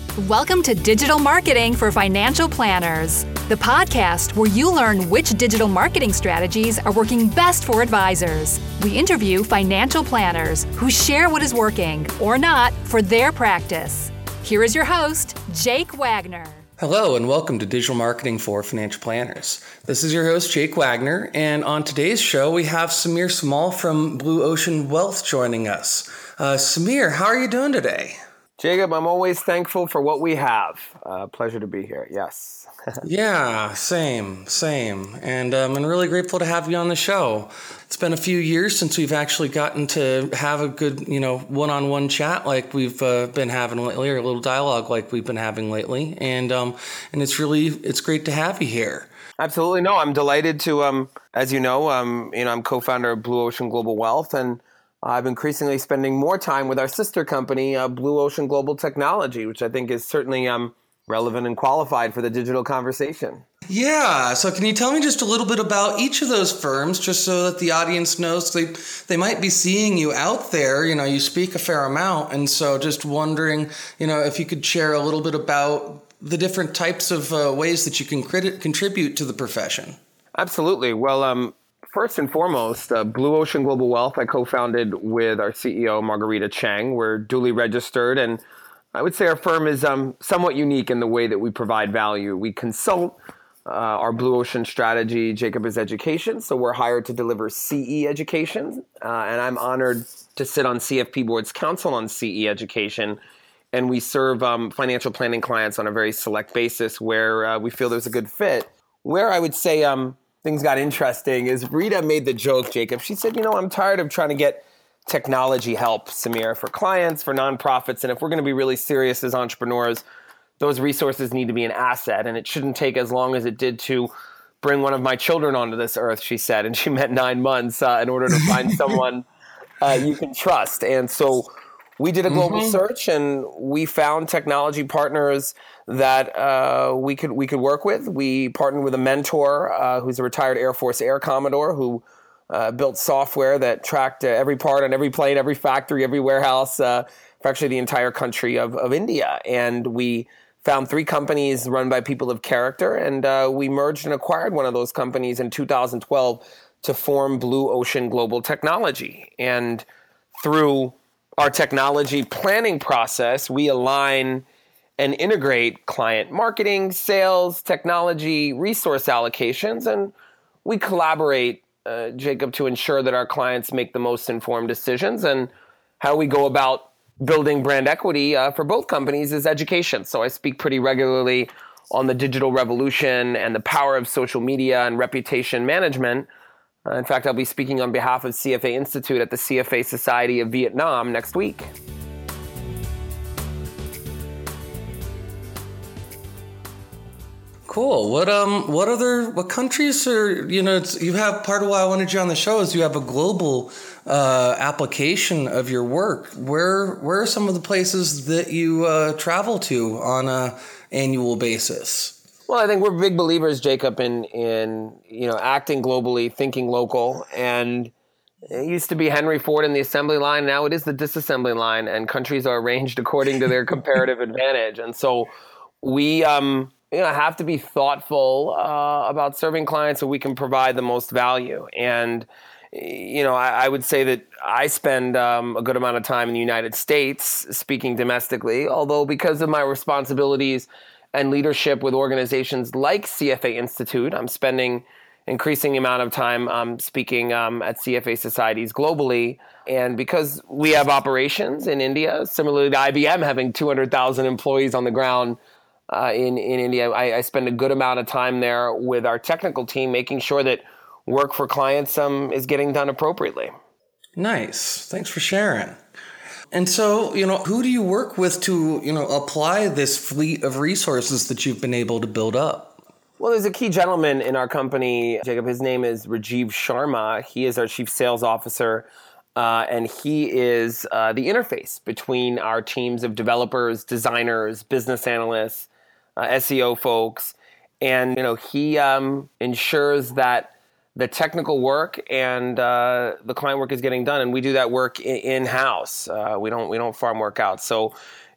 Welcome to Digital Marketing for Financial Planners, the podcast where you learn which digital marketing strategies are working best for advisors. We interview financial planners who share what is working or not for their practice. Here is your host, Jake Wagner. Hello and welcome to Digital Marketing for Financial Planners. This is your host, Jake Wagner, and on today's show we have Samir Samal from Blue Ocean Wealth joining us. Samir, how are you doing today? Jacob, I'm always thankful for what we have. Pleasure to be here. Yes. Yeah, same. And I'm really grateful to have you on the show. It's been a few years since we've actually gotten to have a good, one-on-one chat like we've been having lately, or a little dialogue like we've been having lately. And it's great to have you here. Absolutely. No, I'm delighted to, as you know, I'm co-founder of Blue Ocean Global Wealth, and I'm increasingly spending more time with our sister company, Blue Ocean Global Technology, which I think is certainly relevant and qualified for the digital conversation. Yeah. So can you tell me just a little bit about each of those firms, just so that the audience knows they might be seeing you out there? You speak a fair amount. And so just wondering, if you could share a little bit about the different types of ways that you can contribute to the profession. Absolutely. Well, first and foremost, Blue Ocean Global Wealth, I co-founded with our CEO, Margarita Cheng. We're duly registered, and I would say our firm is somewhat unique in the way that we provide value. We consult. Our Blue Ocean strategy, Jacob, is education, so we're hired to deliver CE education, and I'm honored to sit on CFP Board's Council on CE education, and we serve financial planning clients on a very select basis where we feel there's a good fit. Where I would say things got interesting is Rita made the joke, Jacob. She said, I'm tired of trying to get technology help, Samir, for clients, for nonprofits. And if we're going to be really serious as entrepreneurs, those resources need to be an asset. And it shouldn't take as long as it did to bring one of my children onto this earth, she said. And she meant 9 months in order to find someone you can trust. And so we did a global search, and we found technology partners that we could work with. We partnered with a mentor who's a retired Air Force Air Commodore who built software that tracked every part on every plane, every factory, every warehouse for actually the entire country of India. And we found 3 companies run by people of character, and we merged and acquired one of those companies in 2012 to form Blue Ocean Global Technology. And through our technology planning process, we align and integrate client marketing, sales, technology, resource allocations, and we collaborate, Jacob, to ensure that our clients make the most informed decisions. And how we go about building brand equity for both companies is education. So I speak pretty regularly on the digital revolution and the power of social media and reputation management. In fact, I'll be speaking on behalf of CFA Institute at the CFA Society of Vietnam next week. Cool. What countries are, you have, part of why I wanted you on the show is you have a global application of your work. Where are some of the places that you travel to on an annual basis? Well, I think we're big believers, Jacob, in acting globally, thinking local. And it used to be Henry Ford in the assembly line. Now it is the disassembly line, and countries are arranged according to their comparative advantage. And so we have to be thoughtful about serving clients so we can provide the most value. And I would say that I spend a good amount of time in the United States speaking domestically, although because of my responsibilities and leadership with organizations like CFA Institute, I'm spending increasing amount of time speaking at CFA societies globally. And because we have operations in India, similarly to IBM having 200,000 employees on the ground in India, I spend a good amount of time there with our technical team, making sure that work for clients is getting done appropriately. Nice. Thanks for sharing. And so, who do you work with to, apply this fleet of resources that you've been able to build up? Well, there's a key gentleman in our company, Jacob. His name is Rajiv Sharma. He is our chief sales officer, and he is the interface between our teams of developers, designers, business analysts, SEO folks. And, he ensures that the technical work and the client work is getting done, and we do that work in-house. We don't farm work out. So,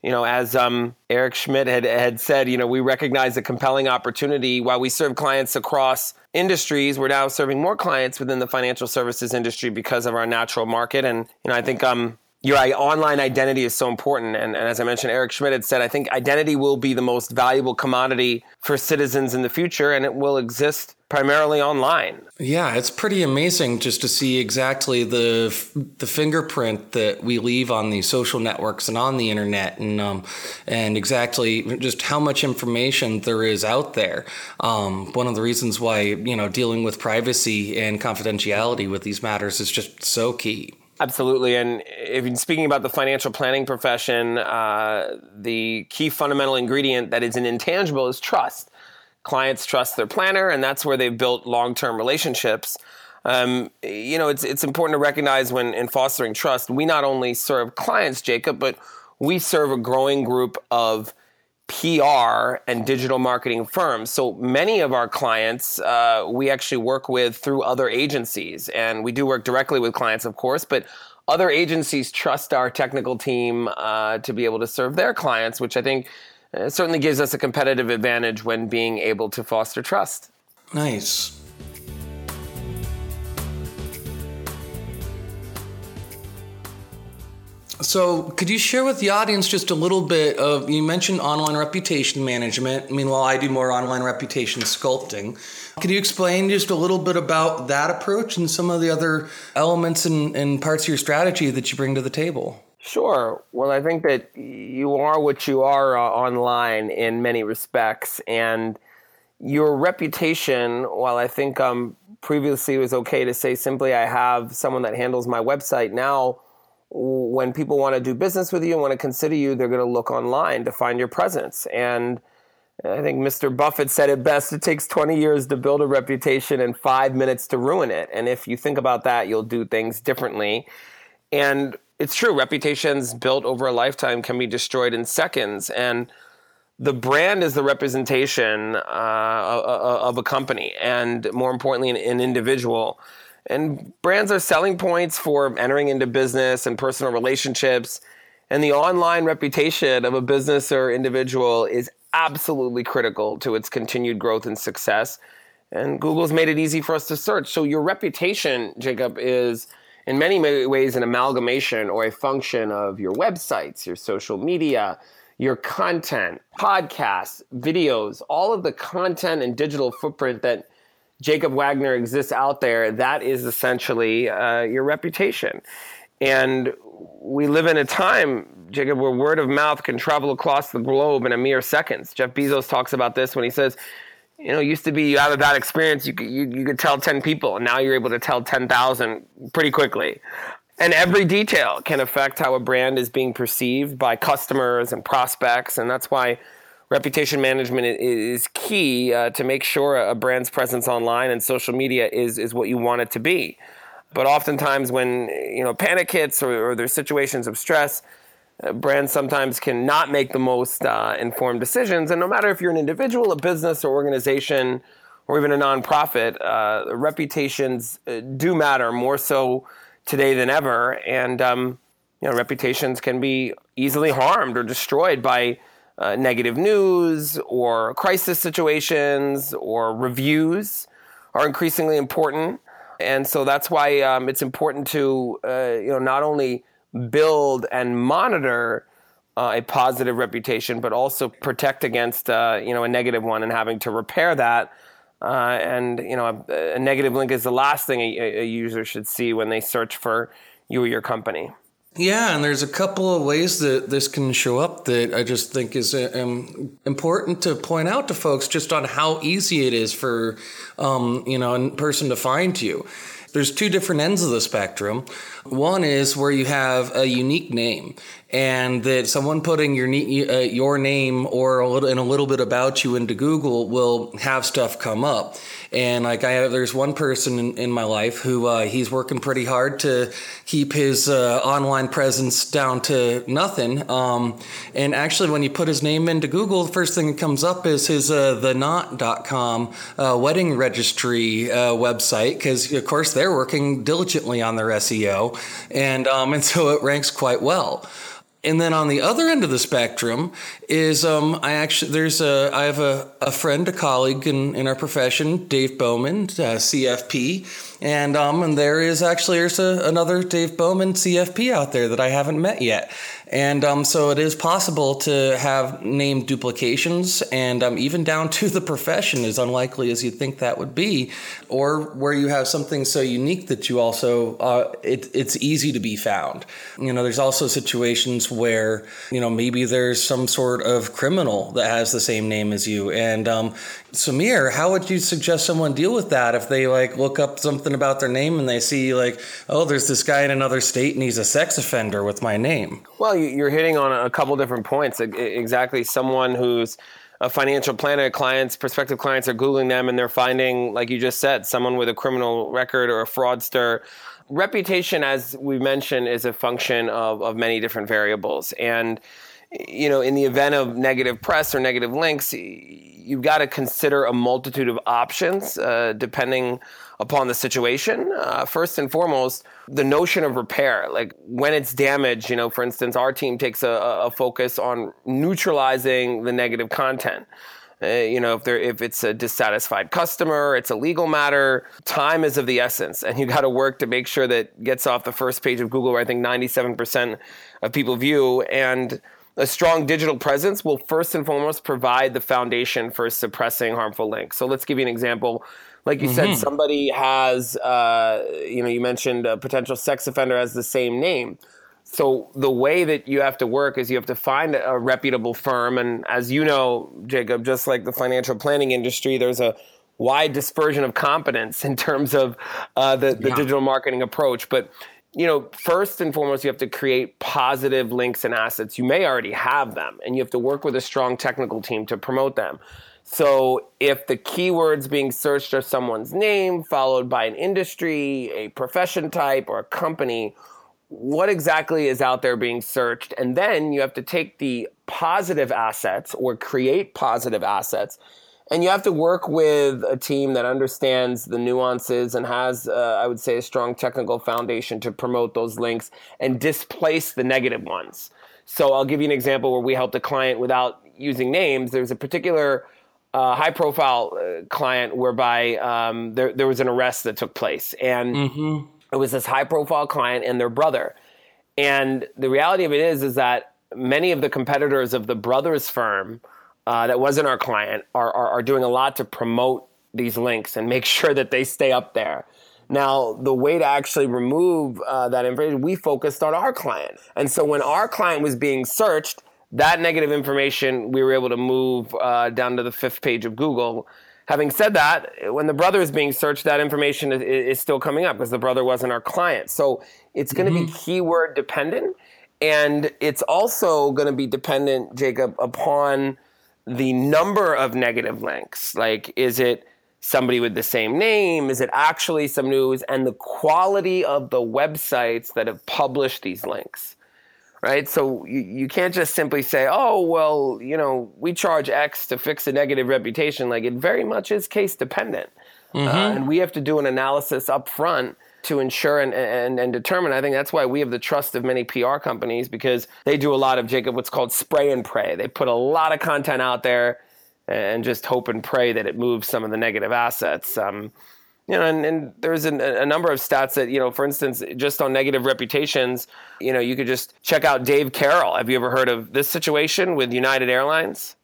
As Eric Schmidt had said, we recognize a compelling opportunity. While we serve clients across industries, we're now serving more clients within the financial services industry because of our natural market. And, I think your online identity is so important. And as I mentioned, Eric Schmidt had said, I think identity will be the most valuable commodity for citizens in the future, and it will exist primarily online. Yeah, it's pretty amazing just to see exactly the fingerprint that we leave on these social networks and on the internet, and exactly just how much information there is out there. One of the reasons why, dealing with privacy and confidentiality with these matters is just so key. Absolutely. And if you're speaking about the financial planning profession, the key fundamental ingredient that is an intangible is trust. Clients trust their planner, and that's where they've built long-term relationships. It's important to recognize when in fostering trust, we not only serve clients, Jacob, but we serve a growing group of PR and digital marketing firms. So many of our clients we actually work with through other agencies, and we do work directly with clients, of course, but other agencies trust our technical team to be able to serve their clients, which I think certainly gives us a competitive advantage when being able to foster trust. Nice. So could you share with the audience just a little bit of, you mentioned online reputation management. Meanwhile, I do more online reputation sculpting. Could you explain just a little bit about that approach and some of the other elements and parts of your strategy that you bring to the table? Sure. Well, I think that you are what you are online in many respects. And your reputation, while I think previously it was okay to say simply I have someone that handles my website, now when people want to do business with you and want to consider you, they're going to look online to find your presence. And I think Mr. Buffett said it best, it takes 20 years to build a reputation and 5 minutes to ruin it. And if you think about that, you'll do things differently. And it's true, reputations built over a lifetime can be destroyed in seconds. And the brand is the representation of a company and, more importantly, an individual. And brands are selling points for entering into business and personal relationships. And the online reputation of a business or individual is absolutely critical to its continued growth and success. And Google's made it easy for us to search. So your reputation, Jacob, is in many ways an amalgamation or a function of your websites, your social media, your content, podcasts, videos, all of the content and digital footprint that Jacob Wagner exists out there. That is essentially your reputation. And we live in a time, Jacob, where word of mouth can travel across the globe in a mere seconds. Jeff Bezos talks about this when he says, it used to be you have a bad experience, you could tell 10 people, and now you're able to tell 10,000 pretty quickly. And every detail can affect how a brand is being perceived by customers and prospects, and that's why reputation management is key to make sure a brand's presence online and social media is what you want it to be. But oftentimes when panic hits or there's situations of stress, brands sometimes can not make the most informed decisions. And no matter if you're an individual, a business or organization, or even a nonprofit, reputations do matter more so today than ever. And reputations can be easily harmed or destroyed by negative news or crisis situations, or reviews are increasingly important. And so that's why it's important to not only build and monitor a positive reputation, but also protect against a negative one and having to repair that. A negative link is the last thing a user should see when they search for you or your company. Yeah, and there's a couple of ways that this can show up that I just think is important to point out to folks just on how easy it is for a person to find you. There's two different ends of the spectrum. One is where you have a unique name, and that someone putting your name or a little bit about you into Google will have stuff come up. And there's one person in my life who he's working pretty hard to keep his online presence down to nothing. And actually, when you put his name into Google, the first thing that comes up is his theknot.com wedding registry website, because of course they're working diligently on their SEO, and so it ranks quite well. And then on the other end of the spectrum is I have a friend, a colleague in our profession, Dave Bowman, CFP, and there's another Dave Bowman CFP out there that I haven't met yet. And so it is possible to have name duplications, and even down to the profession, as unlikely as you think that would be, or where you have something so unique that you also it's easy to be found. There's also situations where maybe there's some sort of criminal that has the same name as you. And Samir, how would you suggest someone deal with that if they look up something about their name and they see there's this guy in another state and he's a sex offender with my name? Well, you're hitting on a couple different points. Exactly. Someone who's a financial planner, prospective clients are Googling them and they're finding, like you just said, someone with a criminal record or a fraudster. Reputation, as we mentioned, is a function of many different variables. And, in the event of negative press or negative links, you've got to consider a multitude of options depending upon the situation. First and foremost, the notion of repair. Like when it's damaged, for instance, our team takes a focus on neutralizing the negative content. If it's a dissatisfied customer, it's a legal matter, time is of the essence. And you got to work to make sure that gets off the first page of Google, where I think 97% of people view. And a strong digital presence will first and foremost provide the foundation for suppressing harmful links. So let's give you an example. Like you said, somebody has, you mentioned a potential sex offender has the same name. So the way that you have to work is you have to find a reputable firm. And as you know, Jacob, just like the financial planning industry, there's a wide dispersion of competence in terms of the digital marketing approach. But, first and foremost, you have to create positive links and assets. You may already have them, and you have to work with a strong technical team to promote them. So if the keywords being searched are someone's name, followed by an industry, a profession type, or a company, what exactly is out there being searched? And then you have to take the positive assets or create positive assets, and you have to work with a team that understands the nuances and has, I would say, a strong technical foundation to promote those links and displace the negative ones. So I'll give you an example where we helped a client without using names. There's a particular high-profile client whereby there was an arrest that took place, and it was this high-profile client and their brother. And the reality of it is that many of the competitors of the brother's firm that wasn't our client are doing a lot to promote these links and make sure that they stay up there. Now, the way to actually remove that information, we focused on our client. And so when our client was being searched, that negative information, we were able to move down to the 5th page of Google. Having said that, when the brother is being searched, that information is still coming up because the brother wasn't our client. So it's going to be keyword dependent. And it's also going to be dependent, Jacob, upon the number of negative links. Like, is it somebody with the same name? Is it actually some news? And the quality of the websites that have published these links. Right? So you can't just simply say, oh, well, we charge X to fix a negative reputation. Like, it very much is case dependent. And we have to do an analysis up front to ensure and determine. I think that's why we have the trust of many PR companies, because they do a lot of, Jacob, what's called spray and pray. They put a lot of content out there and just hope and pray that it moves some of the negative assets. And there's a number of stats that, for instance, just on negative reputations, you could just check out Dave Carroll. Have you ever heard of this situation with United Airlines?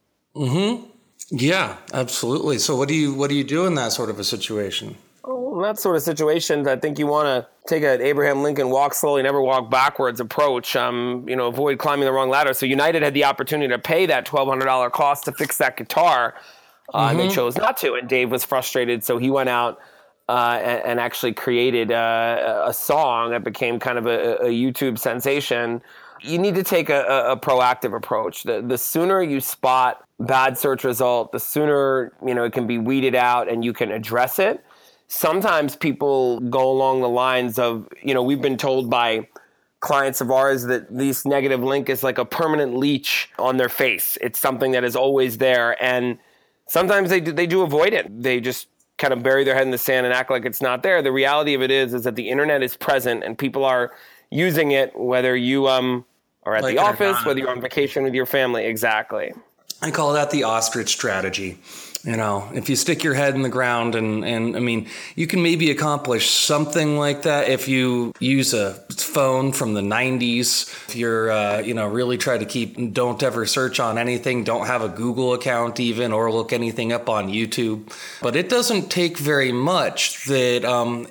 Yeah, absolutely. So what do you do in that sort of a situation? Oh, in that sort of situation, I think you want to take an Abraham Lincoln walk slowly, never walk backwards approach, avoid climbing the wrong ladder. So United had the opportunity to pay that $1,200 cost to fix that guitar, and they chose not to. And Dave was frustrated, so he went out and actually created a song that became kind of a YouTube sensation. You need to take a proactive approach. The sooner you spot bad search result, the sooner it can be weeded out and you can address it. Sometimes people go along the lines of, we've been told by clients of ours that this negative link is like a permanent leech on their face. It's something that is always there. And sometimes they do avoid it. They just kind of bury their head in the sand and act like it's not there. The reality of it is that the internet is present and people are using it, whether you are at Like the it or office, not. whether you're on vacation with your family. Exactly. I call that the ostrich strategy. You know, if you stick your head in the ground and I mean, you can maybe accomplish something like that if you use a phone from the 90s. If you're, really try to don't ever search on anything, don't have a Google account even, or look anything up on YouTube. But it doesn't take very much that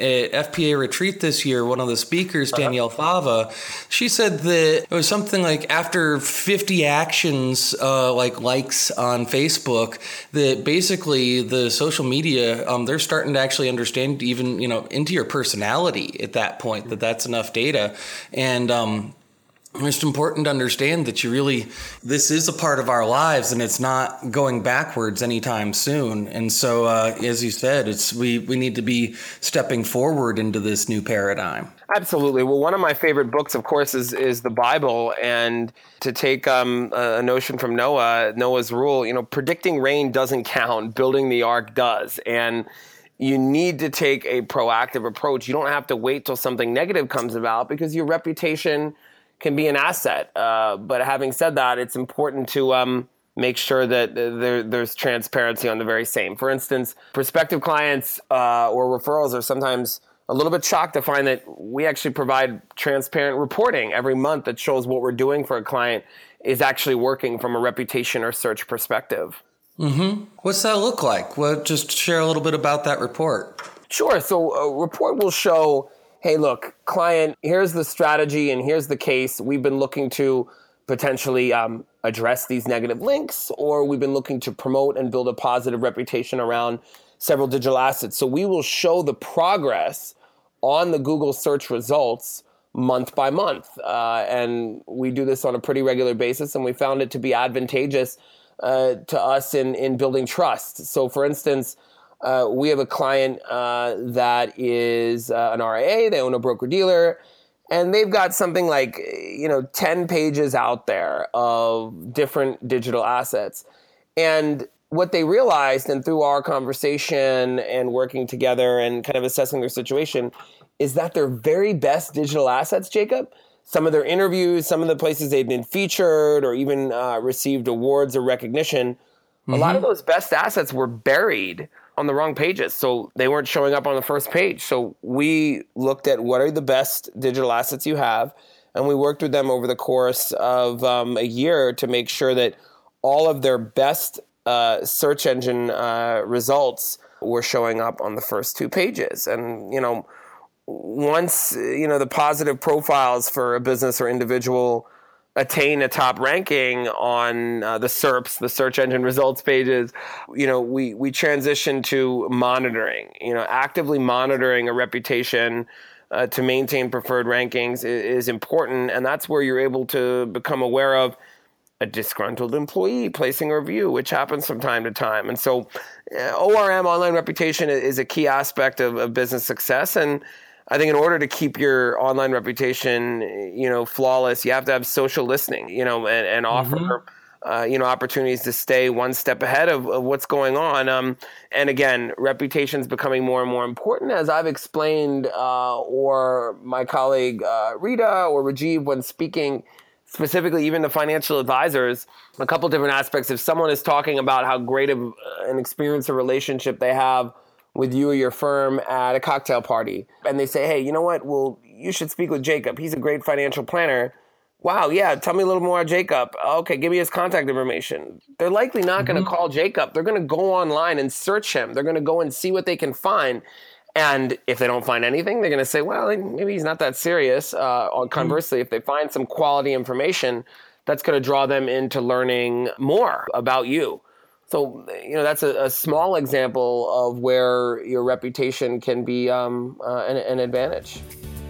at FPA Retreat this year, one of the speakers, Danielle Fava, she said that it was something like after 50 actions, likes on Facebook, that basically the social media, they're starting to actually understand even, into your personality at that point, that's enough data. And it's important to understand that this is a part of our lives and it's not going backwards anytime soon. And so, as you said, we need to be stepping forward into this new paradigm. Absolutely. Well, one of my favorite books, of course, is the Bible. And to take a notion from Noah's rule, predicting rain doesn't count, building the ark does. And you need to take a proactive approach. You don't have to wait till something negative comes about, because your reputation can be an asset. But having said that, it's important to make sure that there's transparency on the very same. For instance, prospective clients or referrals are sometimes a little bit shocked to find that we actually provide transparent reporting every month that shows what we're doing for a client is actually working from a reputation or search perspective. Mm-hmm. What's that look like? Well, just share a little bit about that report. Sure. So a report will show, hey, look, client, here's the strategy and here's the case. We've been looking to potentially address these negative links, or we've been looking to promote and build a positive reputation around several digital assets. So we will show the progress on the Google search results month by month. And we do this on a pretty regular basis, and we found it to be advantageous to us in building trust. So for instance, we have a client that is an RIA, they own a broker-dealer, and they've got something like 10 pages out there of different digital assets. And what they realized, and through our conversation and working together and kind of assessing their situation, is that their very best digital assets, Jacob, some of their interviews, some of the places they've been featured or even received awards or recognition, a lot of those best assets were buried on the wrong pages. So they weren't showing up on the first page. So we looked at what are the best digital assets you have, and we worked with them over the course of a year to make sure that all of their best search engine results were showing up on the first 2 pages. And, once, the positive profiles for a business or individual attain a top ranking on the SERPs, the search engine results pages, we transition to monitoring, actively monitoring a reputation to maintain preferred rankings is important. And that's where you're able to become aware of a disgruntled employee placing a review, which happens from time to time. And so ORM, online reputation, is a key aspect of business success. And I think in order to keep your online reputation, flawless, you have to have social listening, and offer, opportunities to stay one step ahead of what's going on. And again, reputation is becoming more and more important, as I've explained, or my colleague Rita or Rajiv, when speaking specifically even to financial advisors, a couple different aspects. If someone is talking about how great of an experience or relationship they have with you or your firm at a cocktail party, and they say, hey, you know what? Well, you should speak with Jacob. He's a great financial planner. Wow, yeah, tell me a little more about Jacob. Okay, give me his contact information. They're likely not going to call Jacob. They're going to go online and search him. They're going to go and see what they can find. And if they don't find anything, they're going to say, well, maybe he's not that serious. Conversely, if they find some quality information, that's going to draw them into learning more about you. So, that's a small example of where your reputation can be an advantage.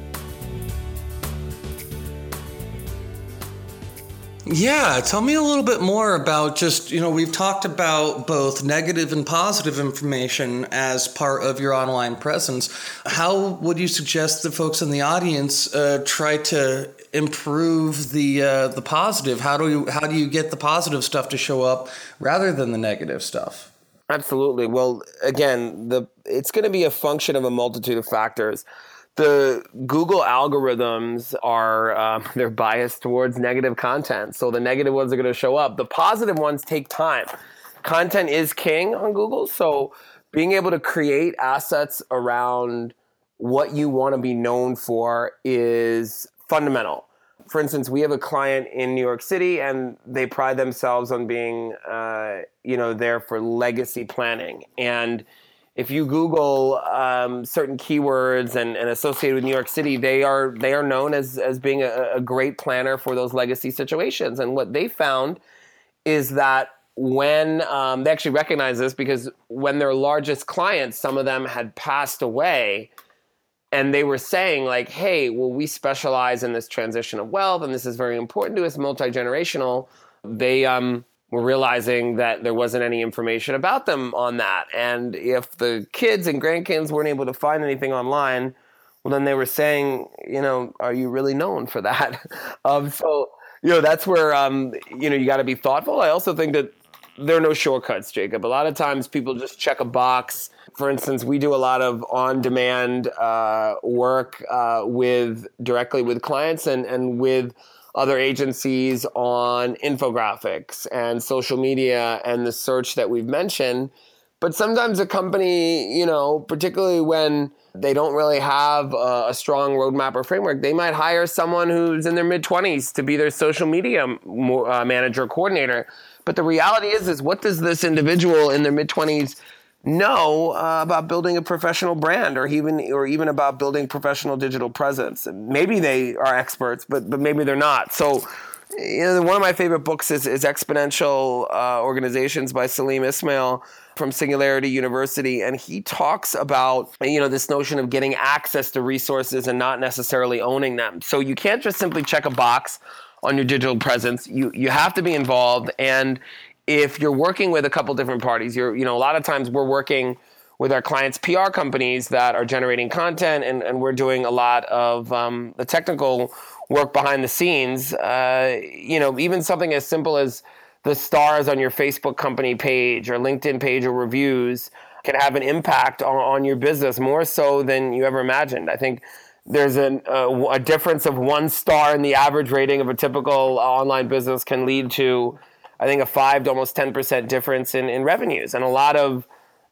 Yeah, tell me a little bit more about just, we've talked about both negative and positive information as part of your online presence. How would you suggest the folks in the audience try to improve the positive? How do you get the positive stuff to show up rather than the negative stuff? Absolutely. Well, again, it's going to be a function of a multitude of factors. the Google algorithms are, they're biased towards negative content. So the negative ones are going to show up. The positive ones take time. Content is king on Google. So being able to create assets around what you want to be known for is fundamental. For instance, we have a client in New York City, and they pride themselves on being, there for legacy planning. And if you Google certain keywords and associated with New York City, they are known as being a great planner for those legacy situations. And what they found is that when they actually recognize this, because when their largest clients, some of them had passed away, and they were saying like, hey, well, we specialize in this transition of wealth, and this is very important to us, multi-generational. They were realizing that there wasn't any information about them on that. And if the kids and grandkids weren't able to find anything online, well, then they were saying, are you really known for that? So that's where, you got to be thoughtful. I also think that there are no shortcuts, Jacob. A lot of times people just check a box. For instance, we do a lot of on-demand work directly with clients and with other agencies on infographics and social media and the search that we've mentioned. But sometimes a company, particularly when they don't really have a strong roadmap or framework, they might hire someone who's in their mid-20s to be their social media manager, coordinator. But the reality is what does this individual in their mid-20s know about building a professional brand or even about building professional digital presence? Maybe they are experts, but maybe they're not. So, one of my favorite books is Exponential Organizations by Salim Ismail from Singularity University. And he talks about, this notion of getting access to resources and not necessarily owning them. So you can't just simply check a box on your digital presence. You have to be involved. And if you're working with a couple different parties, a lot of times we're working with our clients' PR companies that are generating content, and we're doing a lot of the technical work behind the scenes. Even something as simple as the stars on your Facebook company page or LinkedIn page or reviews can have an impact on your business more so than you ever imagined. I think there's a difference of 1 star in the average rating of a typical online business can lead to, I think, a 5 to almost 10% difference in revenues. And a lot of,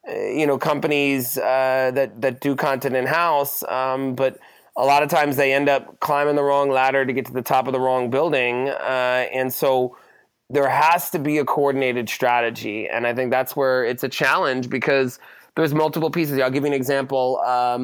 companies that do content in-house, but a lot of times they end up climbing the wrong ladder to get to the top of the wrong building. And so there has to be a coordinated strategy. And I think that's where it's a challenge because there's multiple pieces. I'll give you an example.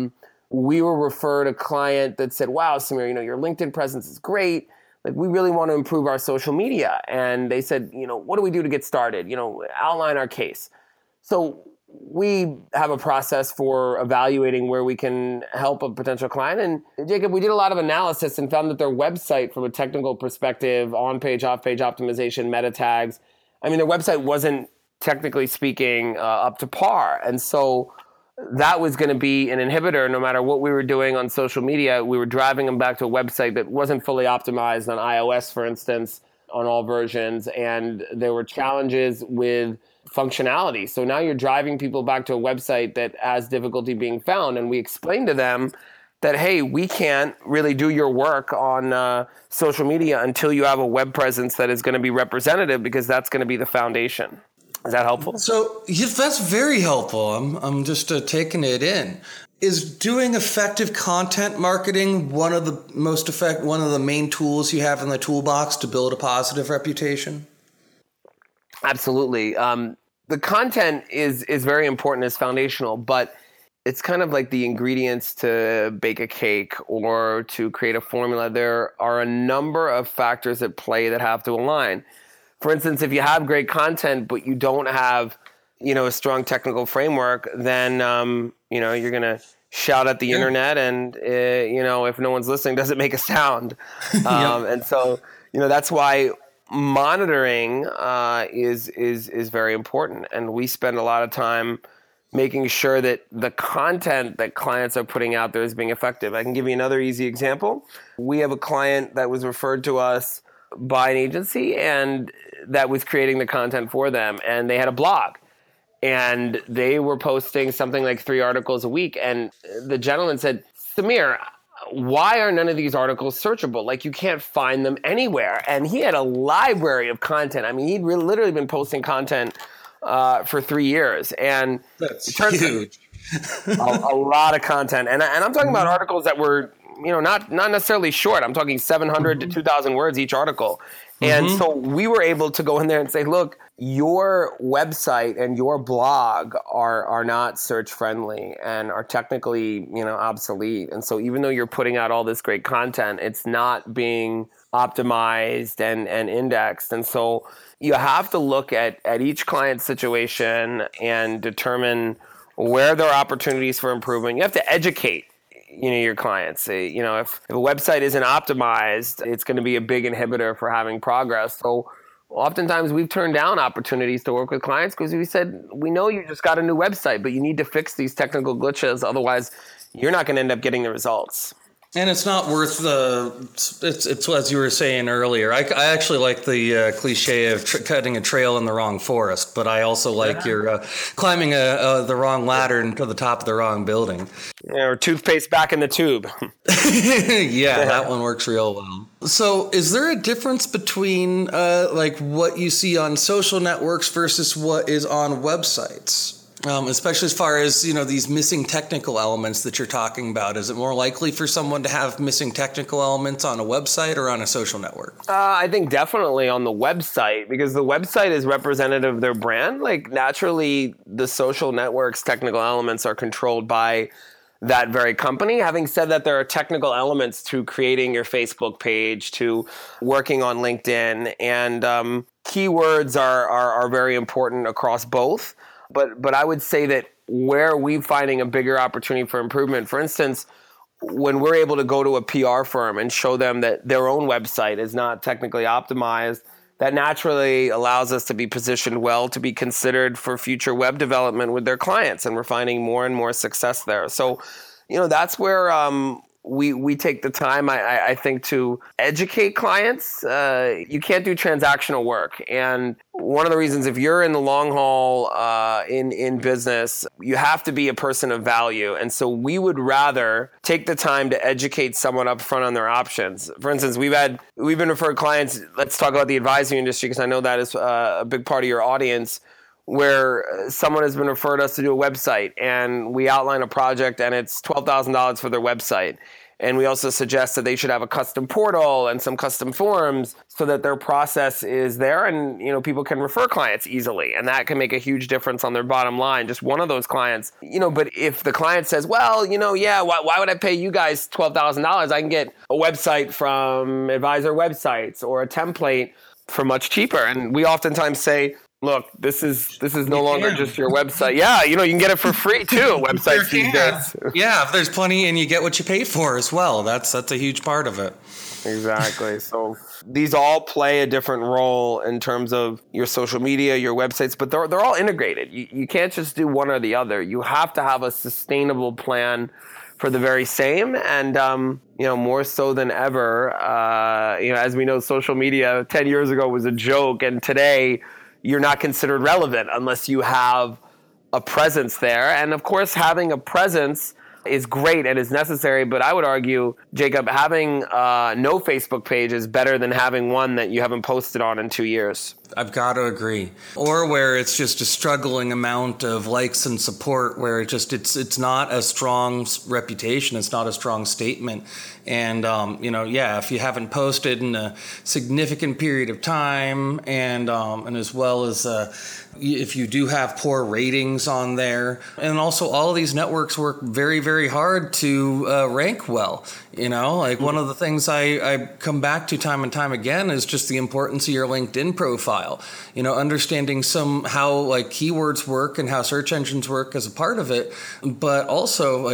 We were referred a client that said, wow, Samir, your LinkedIn presence is great. Like, we really want to improve our social media. And they said, what do we do to get started? Outline our case. So we have a process for evaluating where we can help a potential client. And Jacob, we did a lot of analysis and found that their website, from a technical perspective, on-page, off-page optimization, meta tags, their website wasn't, technically speaking, up to par. And so that was going to be an inhibitor. No matter what we were doing on social media, we were driving them back to a website that wasn't fully optimized on iOS, for instance, on all versions. And there were challenges with functionality. So now you're driving people back to a website that has difficulty being found. And we explained to them that, hey, we can't really do your work on social media until you have a web presence that is going to be representative, because that's going to be the foundation. Is that helpful? So that's very helpful. I'm just taking it in. Is doing effective content marketing one of the main tools you have in the toolbox to build a positive reputation? Absolutely. The content is very important, is foundational, but it's kind of like the ingredients to bake a cake or to create a formula. There are a number of factors at play that have to align. For instance, if you have great content, but you don't have, a strong technical framework, then, you're going to shout at the internet and, if no one's listening, doesn't make a sound. And so, that's why monitoring is very important. And we spend a lot of time making sure that the content that clients are putting out there is being effective. I can give you another easy example. We have a client that was referred to us by an agency and that was creating the content for them. And they had a blog and they were posting something like 3 articles a week. And the gentleman said Samir, why are none of these articles searchable? Like, you can't find them anywhere. And he had a library of content. I mean, he'd literally been posting content for 3 years. And That's it turns huge. a lot of content. And I'm talking about articles that were, not necessarily short. I'm talking 700 to 2,000 words each article. And so we were able to go in there and say, look, your website and your blog are not search friendly and are technically, obsolete. And so even though you're putting out all this great content, it's not being optimized and indexed. And so you have to look at each client's situation and determine where there are opportunities for improvement. You have to educate your clients. If a website isn't optimized, it's going to be a big inhibitor for having progress. So oftentimes we've turned down opportunities to work with clients because we said, we know you just got a new website, but you need to fix these technical glitches. Otherwise, you're not going to end up getting the results. And it's not worth it's as you were saying earlier. I actually like the cliche of cutting a trail in the wrong forest, but I also like your climbing the wrong ladder into the top of the wrong building. Yeah, or toothpaste back in the tube. Yeah, that one works real well. So is there a difference between like what you see on social networks versus what is on websites? Especially as far as, these missing technical elements that you're talking about. Is it more likely for someone to have missing technical elements on a website or on a social network? I think definitely on the website, because the website is representative of their brand. Like, naturally, the social network's technical elements are controlled by that very company. Having said that, there are technical elements to creating your Facebook page, to working on LinkedIn, and keywords are very important across both. But I would say that where we're finding a bigger opportunity for improvement, for instance, when we're able to go to a PR firm and show them that their own website is not technically optimized, that naturally allows us to be positioned well to be considered for future web development with their clients. And we're finding more and more success there. So, that's where we take the time, I think, to educate clients. You can't do transactional work. And one of the reasons, if you're in the long haul in business, you have to be a person of value. And so we would rather take the time to educate someone up front on their options. For instance, we've been referred clients. Let's talk about the advisory industry, because I know that is a big part of your audience, where someone has been referred us to do a website, and we outline a project, and it's $12,000 for their website. And we also suggest that they should have a custom portal and some custom forms so that their process is there and, people can refer clients easily. And that can make a huge difference on their bottom line. Just one of those clients, but if the client says, well, why would I pay you guys $12,000? I can get a website from Advisor Websites or a template for much cheaper. And we oftentimes say, look, this is no longer just your website. Yeah, you can get it for free too. Websites these days. Yeah, if there's plenty, and you get what you pay for as well. That's a huge part of it. Exactly. So these all play a different role in terms of your social media, your websites, but they're all integrated. You can't just do one or the other. You have to have a sustainable plan for the very same, and more so than ever. As we know, social media 10 years ago was a joke, and today you're not considered relevant unless you have a presence there. And of course, having a presence is great and is necessary, but I would argue, Jacob, having no Facebook page is better than having one that you haven't posted on in 2 years. I've got to agree. Or where it's just a struggling amount of likes and support, where it's not a strong reputation, it's not a strong statement. And, if you haven't posted in a significant period of time, and as well as if you do have poor ratings on there, and also all of these networks work very, very hard to rank well. One of the things I come back to time and time again is just the importance of your LinkedIn profile. Understanding how like keywords work and how search engines work as a part of it, but also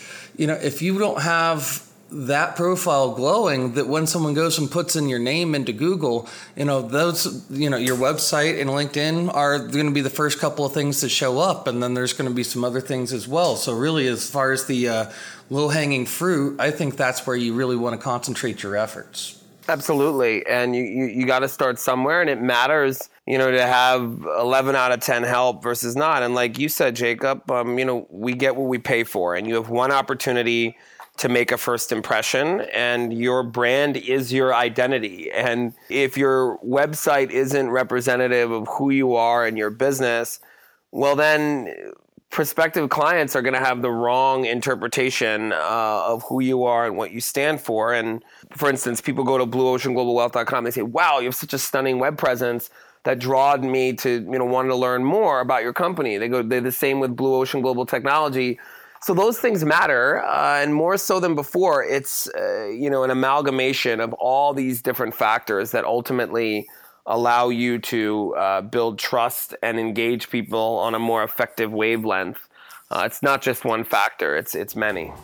if you don't have that profile glowing, that when someone goes and puts in your name into Google, those, your website and LinkedIn are going to be the first couple of things to show up. And then there's going to be some other things as well. So really, as far as the low-hanging fruit, I think that's where you really want to concentrate your efforts. Absolutely. And you got to start somewhere, and it matters, to have 11 out of 10 help versus not. And like you said, Jacob, we get what we pay for, and you have one opportunity to make a first impression, and your brand is your identity. And if your website isn't representative of who you are and your business, well, then prospective clients are going to have the wrong interpretation of who you are and what you stand for. And for instance, people go to blueoceanglobalwealth.com. They say, wow, you have such a stunning web presence that drawed me to, wanting to learn more about your company. They're the same with Blue Ocean Global Technology. So those things matter, and more so than before, it's an amalgamation of all these different factors that ultimately allow you to build trust and engage people on a more effective wavelength. It's not just one factor; it's many.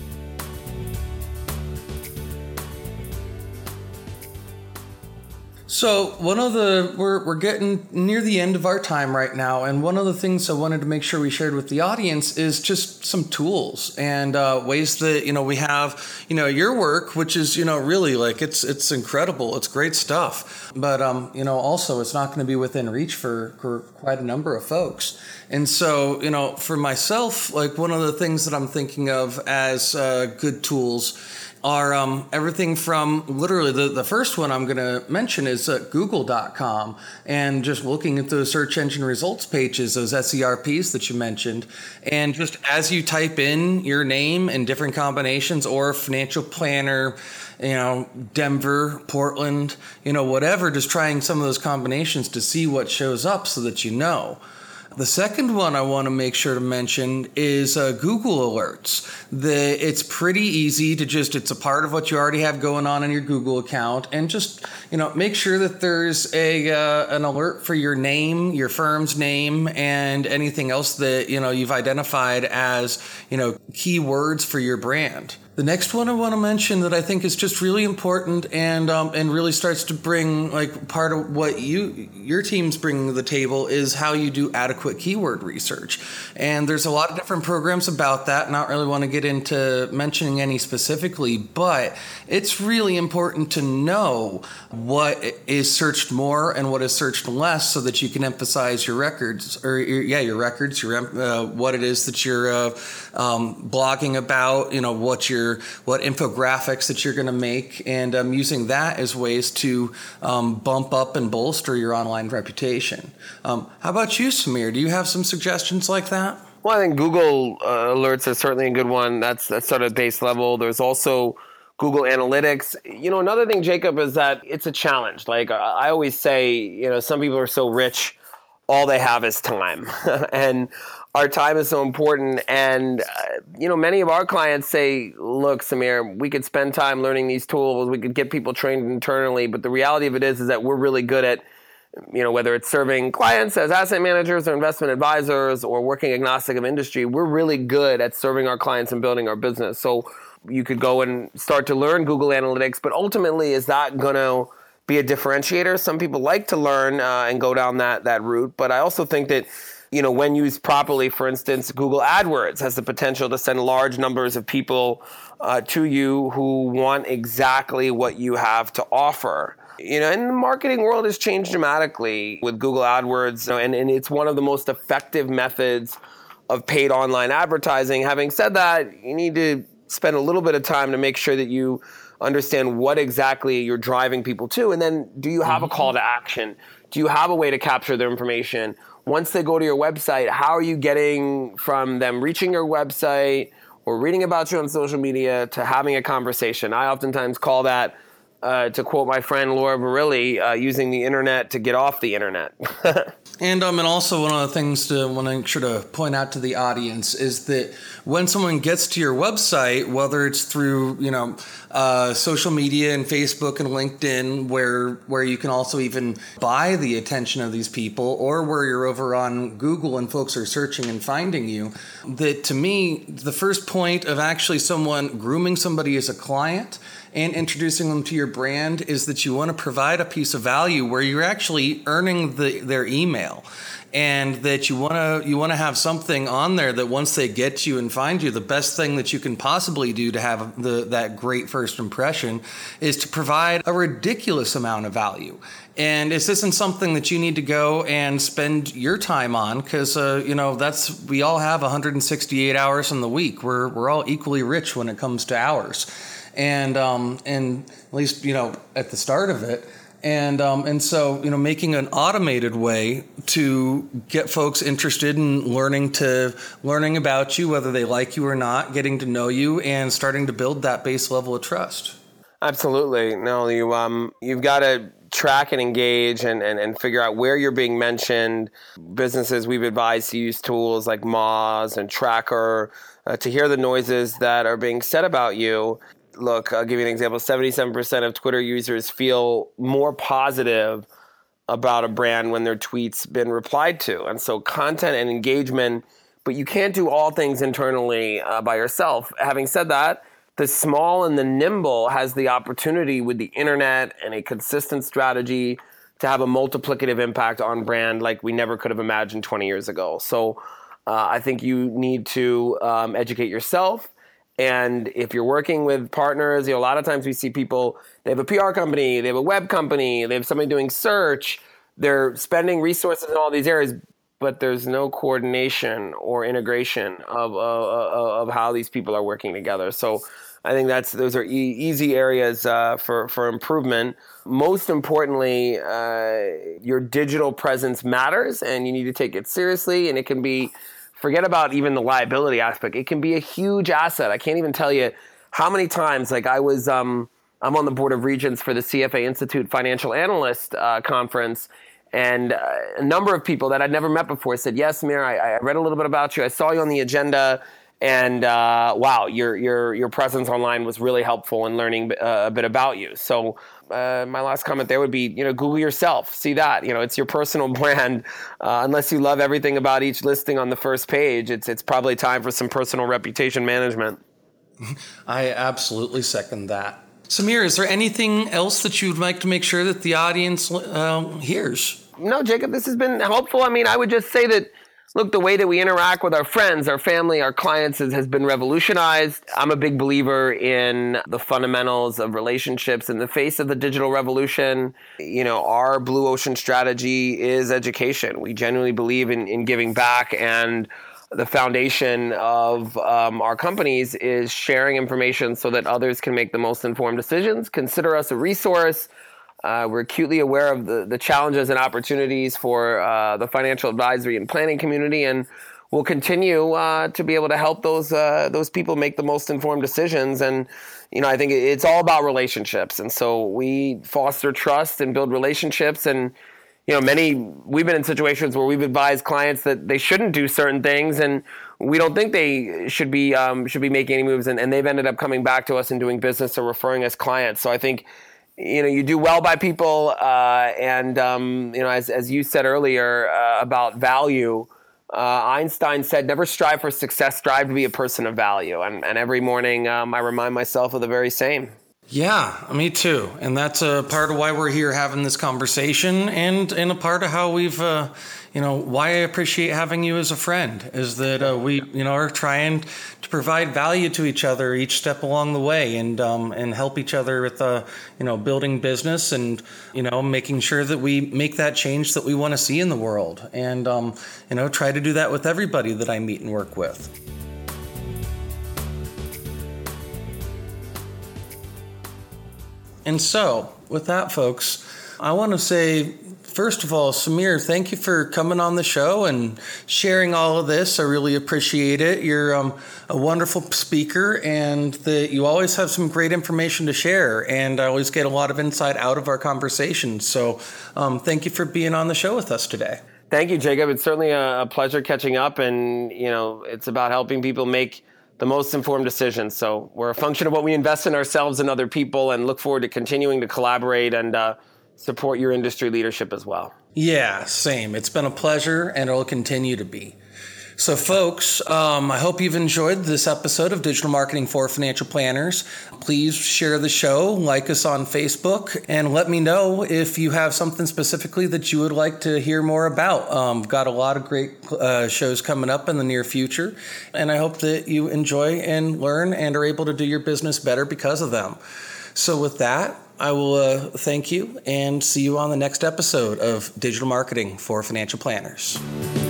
So we're getting near the end of our time right now, and one of the things I wanted to make sure we shared with the audience is just some tools and ways that we have your work, which is really like it's incredible, it's great stuff, but also it's not going to be within reach for quite a number of folks, and so for myself, like one of the things that I'm thinking of as good tools are everything from literally the first one I'm going to mention is Google.com, and just looking at those search engine results pages, those SERPs that you mentioned, and just as you type in your name in different combinations, or financial planner, Denver, Portland, whatever, just trying some of those combinations to see what shows up so that The second one I want to make sure to mention is Google Alerts. It's pretty easy to it's a part of what you already have going on in your Google account, and just, make sure that there's an alert for your name, your firm's name, and anything else that, you've identified as, keywords for your brand. The next one I want to mention that I think is just really important and really starts to bring like part of what your team's bringing to the table is how you do adequate keyword research. And there's a lot of different programs about that. Not really want to get into mentioning any specifically, but it's really important to know what is searched more and what is searched less, so that you can emphasize your records or your records, what it is that you're blogging about, what infographics that you're going to make, and using that as ways to bump up and bolster your online reputation. How about you, Samir? Do you have some suggestions like that? Well, I think Google Alerts is certainly a good one. That's sort of base level. There's also Google Analytics. Another thing, Jacob, is that it's a challenge. Like I always say, some people are so rich, all they have is time. And our time is so important. And, many of our clients say, look, Samir, we could spend time learning these tools. We could get people trained internally. But the reality of it is that we're really good at, whether it's serving clients as asset managers or investment advisors or working agnostic of industry, we're really good at serving our clients and building our business. So you could go and start to learn Google Analytics. But ultimately, is that going to be a differentiator? Some people like to learn and go down that route. But I also think that when used properly, for instance, Google AdWords has the potential to send large numbers of people to you who want exactly what you have to offer. And the marketing world has changed dramatically with Google AdWords, and it's one of the most effective methods of paid online advertising. Having said that, you need to spend a little bit of time to make sure that you understand what exactly you're driving people to. And then, do you have a call to action? Do you have a way to capture their information? Once they go to your website, how are you getting from them reaching your website or reading about you on social media to having a conversation? I oftentimes call that, to quote my friend Laura Barilli, using the internet to get off the internet. And also one of the things to want to make sure to point out to the audience is that when someone gets to your website, whether it's through social media and Facebook and LinkedIn, where you can also even buy the attention of these people, or where you're over on Google and folks are searching and finding you, that to me, the first point of actually someone grooming somebody as a client and introducing them to your brand is that you want to provide a piece of value where you're actually earning their email, and that you want to have something on there that once they get you and find you, the best thing that you can possibly do to have that great first impression is to provide a ridiculous amount of value. And this isn't something that you need to go and spend your time on because, we all have 168 hours in the week. We're all equally rich when it comes to hours. And at least, at the start of it. And so, making an automated way to get folks interested in learning about you, whether they like you or not, getting to know you and starting to build that base level of trust. Absolutely. No, you've got to track and engage and figure out where you're being mentioned. Businesses we've advised to use tools like Moz and Tracker to hear the noises that are being said about you. Look, I'll give you an example. 77% of Twitter users feel more positive about a brand when their tweet's been replied to. And so content and engagement, but you can't do all things internally by yourself. Having said that, the small and the nimble has the opportunity with the internet and a consistent strategy to have a multiplicative impact on brand like we never could have imagined 20 years ago. So I think you need to educate yourself. And if you're working with partners, a lot of times we see people, they have a PR company, they have a web company, they have somebody doing search, they're spending resources in all these areas, but there's no coordination or integration of how these people are working together. So I think those are easy areas for improvement. Most importantly, your digital presence matters, and you need to take it seriously, and it can be, forget about even the liability aspect. It can be a huge asset. I can't even tell you how many times, I'm on the board of regents for the CFA Institute Financial Analyst Conference, and a number of people that I'd never met before said, yes, Samir, I read a little bit about you. I saw you on the agenda, and wow, your presence online was really helpful in learning a bit about you. So my last comment there would be, Google yourself. See that, it's your personal brand. Unless you love everything about each listing on the first page, it's probably time for some personal reputation management. I absolutely second that. Samir, is there anything else that you'd like to make sure that the audience hears? No, Jacob, this has been helpful. I would just say that, look, the way that we interact with our friends, our family, our clients has been revolutionized. I'm a big believer in the fundamentals of relationships in the face of the digital revolution. Our Blue Ocean strategy is education. We genuinely believe in giving back, and the foundation of our companies is sharing information so that others can make the most informed decisions. Consider us a resource. We're acutely aware of the challenges and opportunities for the financial advisory and planning community, and we'll continue to be able to help those people make the most informed decisions. And I think it's all about relationships, and so we foster trust and build relationships. And we've been in situations where we've advised clients that they shouldn't do certain things, and we don't think they should be making any moves, and they've ended up coming back to us and doing business or referring us clients. So I think you do well by people, and as you said earlier about value, Einstein said, "Never strive for success; strive to be a person of value." And every morning, I remind myself of the very same. Yeah, me too. And that's a part of why we're here having this conversation, and a part of how we've, why I appreciate having you as a friend is that we, are trying to provide value to each other each step along the way, and help each other with, building business and, making sure that we make that change that we want to see in the world, and, try to do that with everybody that I meet and work with. And so, with that, folks, I want to say, first of all, Samir, thank you for coming on the show and sharing all of this. I really appreciate it. You're a wonderful speaker, and that you always have some great information to share, and I always get a lot of insight out of our conversations. So thank you for being on the show with us today. Thank you, Jacob. It's certainly a pleasure catching up, and it's about helping people make the most informed decisions. So we're a function of what we invest in ourselves and other people, and look forward to continuing to collaborate and support your industry leadership as well. Yeah, same. It's been a pleasure, and it'll continue to be. So folks, I hope you've enjoyed this episode of Digital Marketing for Financial Planners. Please share the show, like us on Facebook, and let me know if you have something specifically that you would like to hear more about. We've got a lot of great shows coming up in the near future, and I hope that you enjoy and learn and are able to do your business better because of them. So with that, I will thank you and see you on the next episode of Digital Marketing for Financial Planners.